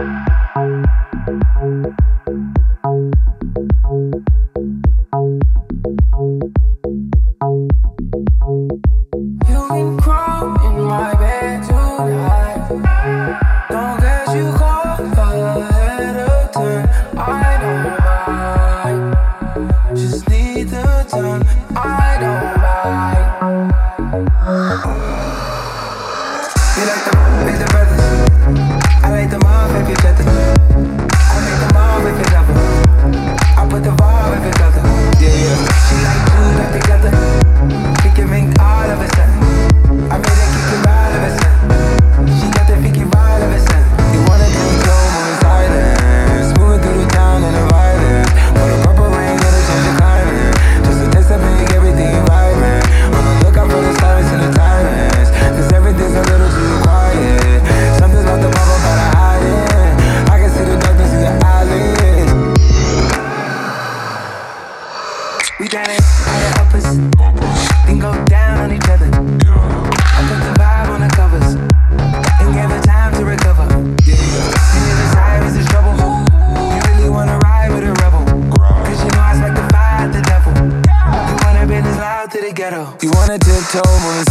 You can crawl in my bed tonight. Don't get you caught ahead of time. I don't mind. Just need the time. I don't mind. You like the brothers. I like the mom if you got the. I like the mom if you got the. I put the vibe if you got the. Yeah. She like two like together. We can make all of it sudden. I made her kick it right of it sudden. She got the freaky vibe of it sudden. You wanna do slow moving silence, moving through the town in the violence. For the purple rain, it'll change the climate. Just a taste of make everything vibrant. On the lookout for the stars and the tyrants, 'cause everything's a little too quiet. Something's about the bubble, but I hide it. I can see the darkness in your eyelids. We done it, all the uppers. Then go down on each other. I put the vibe on the covers and gave her time to recover. And if it's high, it's trouble. You really wanna ride with a rebel, 'cause you know I expect to fight the devil. You wanna business loud to the ghetto. You wanna tiptoe, moving